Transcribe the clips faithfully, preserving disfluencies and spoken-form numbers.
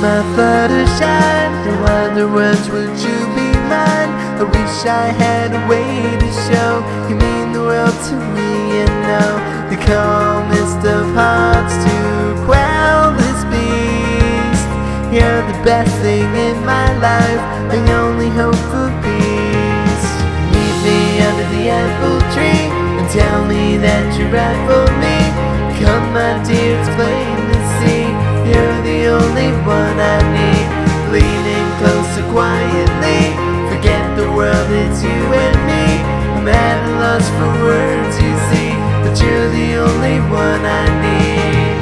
my Fluttershy, no other words would you be mine. I wish I had a way to show you mean the world to me, and know the calmest of hearts to quell this beast. You're the best thing in my life, my only hope for peace. Meet me under the apple tree and tell me that you're right for me. Come my dear, it's plain to see you're the only one I need. Leaning closer quietly, forget the world, it's you and me. I'm at a loss for words, you see, but you're the only one I need.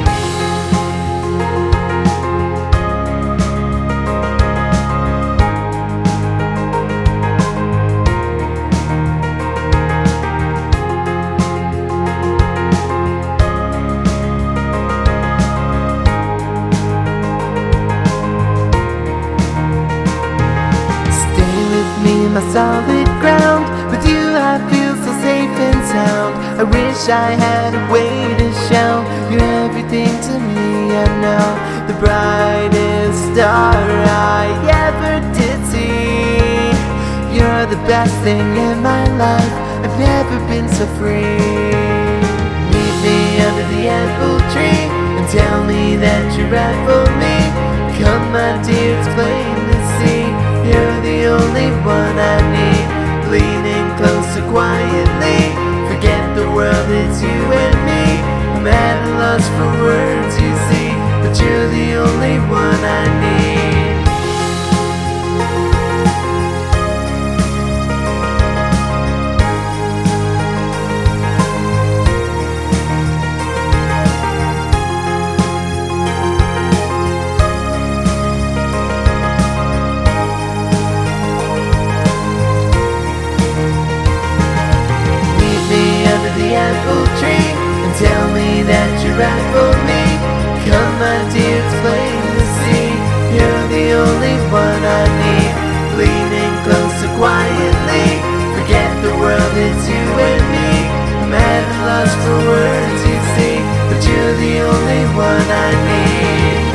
My solid ground, with you I feel so safe and sound. I wish I had a way to show you're everything to me. I know the brightest star I ever did see. You're the best thing in my life, I've never been so free. Meet me under the apple tree and tell me that you're right for me. Come my dear, it's plain to see you're the only one I need. Leaning closer quietly, forget the world, it's you and me. I'm at a loss for words, you see, but you're the only one I need. The apple tree and tell me that you're right for me. Come my dear, it's plain to see you're the only one I need. Leaning closer quietly, forget the world, it's you and me. I'm at a loss for words, you see, but you're the only one I need.